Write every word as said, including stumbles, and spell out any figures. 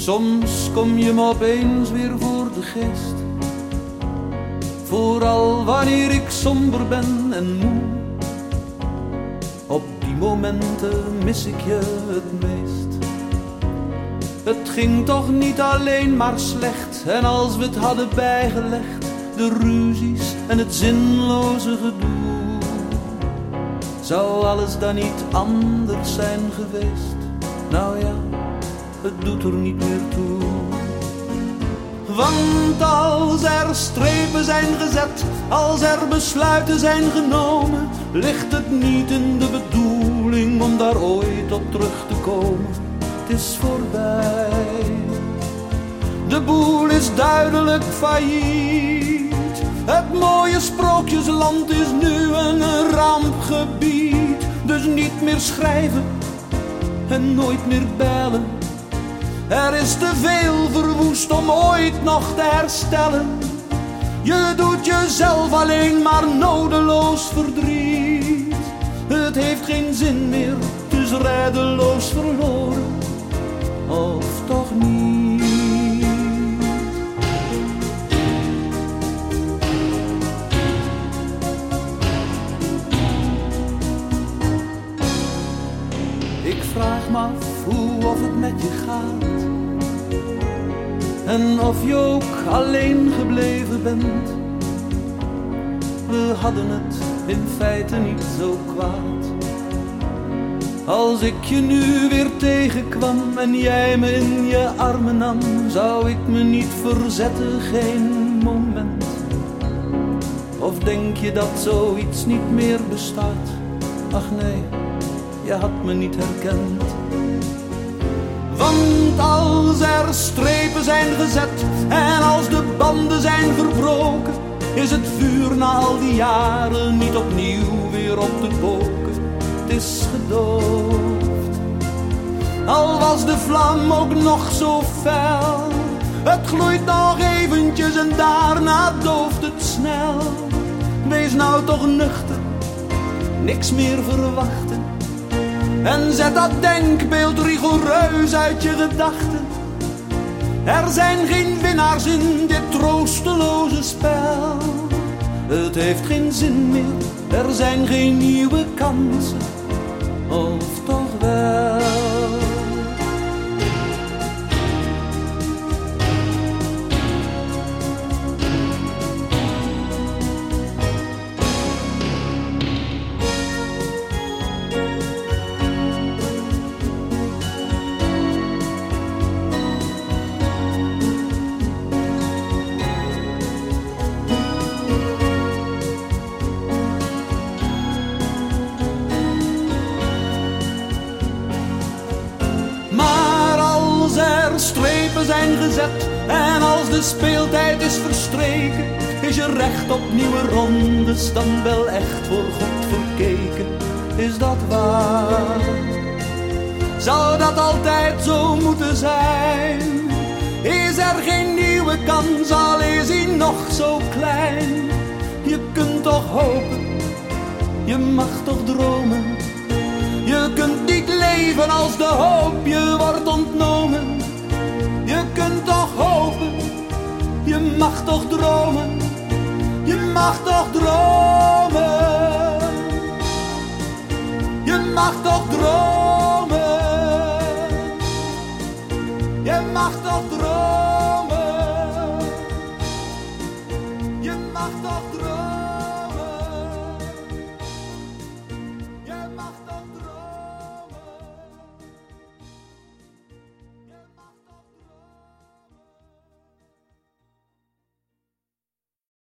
Soms kom je me opeens weer voor de geest. Vooral wanneer ik somber ben en moe. Op die momenten mis ik je het meest. Het ging toch niet alleen maar slecht. En als we het hadden bijgelegd, de ruzies en het zinloze gedoe, zou alles dan niet anders zijn geweest? Nou ja, het doet er niet meer toe. Want als er strepen zijn gezet, als er besluiten zijn genomen, ligt het niet in de bedoeling om daar ooit op terug te komen. Het is voorbij. De boel is duidelijk failliet. Het mooie sprookjesland is nu een rampgebied. Dus niet meer schrijven en nooit meer bellen. Er is te veel verwoest om ooit nog te herstellen. Je doet jezelf alleen maar nodeloos verdriet. Het heeft geen zin meer, het is reddeloos verloren. Of toch niet? Ik vraag me af hoe of het met je gaat. En of je ook alleen gebleven bent. We hadden het in feite niet zo kwaad. Als ik je nu weer tegenkwam en jij me in je armen nam, zou ik me niet verzetten, geen moment. Of denk je dat zoiets niet meer bestaat? Ach nee, je had me niet herkend. Want als er strepen zijn gezet en als de banden zijn verbroken, is het vuur na al die jaren niet opnieuw weer op te poken. Het is gedoofd. Al was de vlam ook nog zo fel, het gloeit nog eventjes en daarna dooft het snel. Wees nou toch nuchter, niks meer verwachten. En zet dat denkbeeld rigoureus uit je gedachten. Er zijn geen winnaars in dit troosteloze spel. Het heeft geen zin meer, er zijn geen nieuwe kansen. Of toch wel? Strepen zijn gezet en als de speeltijd is verstreken, is je recht op nieuwe rondes dan wel echt voor God verkeken. Is dat waar? Zou dat altijd zo moeten zijn? Is er geen nieuwe kans, al is hij nog zo klein? Je kunt toch hopen, je mag toch dromen. Je kunt niet leven als de hoop je wordt ontnomen. Je kunt toch hopen, je mag toch dromen, je mag toch dromen, je mag toch dromen, je mag toch dromen, je mag toch dromen.